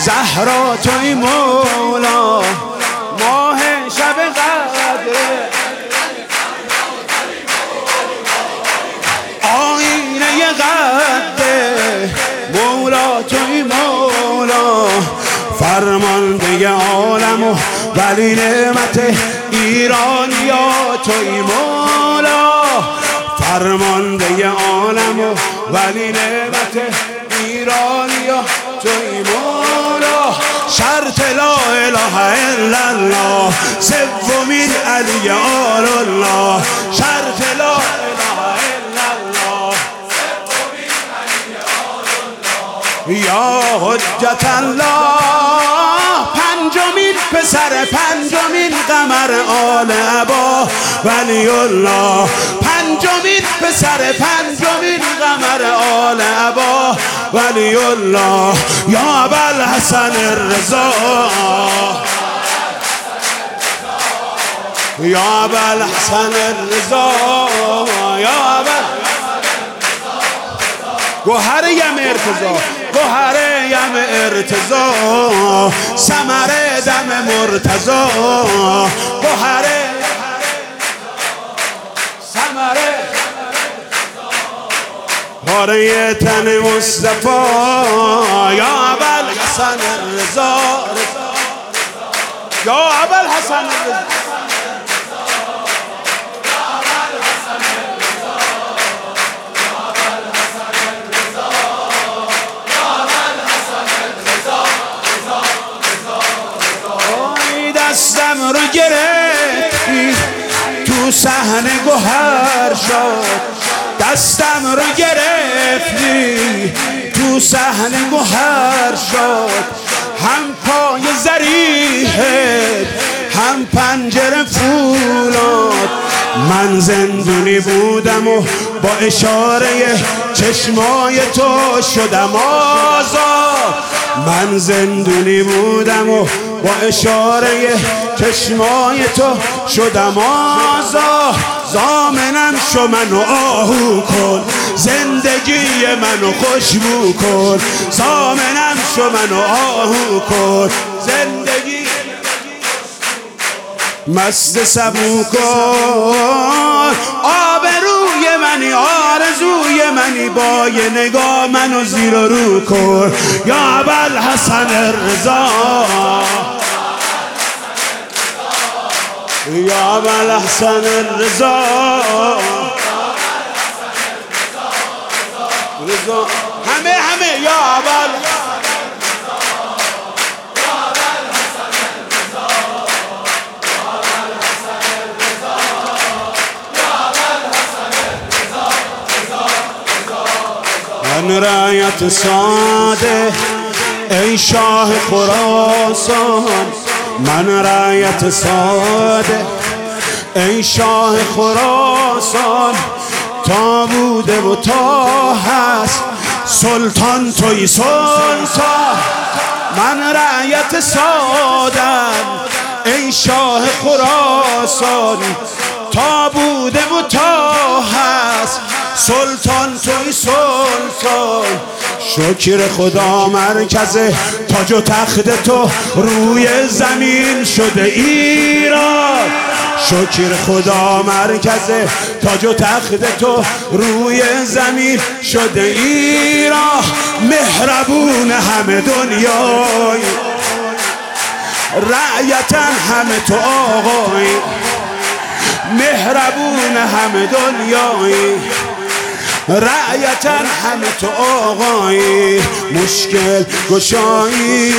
زهرا توی مولا ماه شب قدره آینه قده مولا توی مولا فرمانده عالم و ولی نعمت ایرانیا توی مولا فرمانده عالم و ولی نعمت ایرانیا توی مولا شرط لا اله الا الله سومین علی آل الله شرط لا اله الا الله سومین علی آل الله یا حجت الله پنجمین پسر پنجمین قمر آل عبا ولی الله پنجمین پسر پنجمین قمر آل عبا ولی الله یا ابوالحسن الرضا یا ابوالحسن الرضا یا گوهر یم ارتضا گوهر یم ارتضا ثمر دم مرتضا گوهر ثمر پاره تن مصطفی یا ابوالحسن الرضا یا ابوالحسن الرضا دستم رو گرفتی تو صحنه گوهر شد دستم رو گرفتی تو صحنه گوهر شد هم پای ضریحت هم پنجره فولاد من زندونی بودم و با اشاره چشمای تو شدم آزاد من زندونی بودم و با اشاره چشمای تو شدم آزاد ضامنم شو منو آهو کن زندگی منو خوشبو کن ضامنم شو منو آهو کن زندگی مست سبو کن آبروی منی آرزوی منی با یه نگاه منو زیر و رو کن یا ابوالحسن الرضا یا ابوالحسن الرضا همه یا ابوالحسن من رایت ساده ای شاه خراسان من رایت ساده ای شاه خراسان تا بوده و تا هست سلطان توی سلطان من رایت سادم ای شاه خراسان تا بوده و تا هست سلطان توی سلطان شکر خدا مرکز تاج و تخت تو روی زمین شده ایران شکر خدا مرکز تاج و تخت تو روی زمین شده ایران مهربون همه دنیای رعیتن همه تو آقای مهربون همه دنیای رعیتن همه تو آقای مشکل گشایی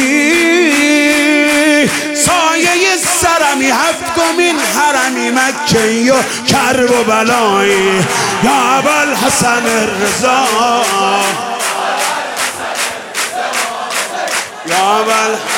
سایه سرمی هفتمین حرمی مکی و کرب و بلایی یا ابوالحسن الرضا یا ابوالحسن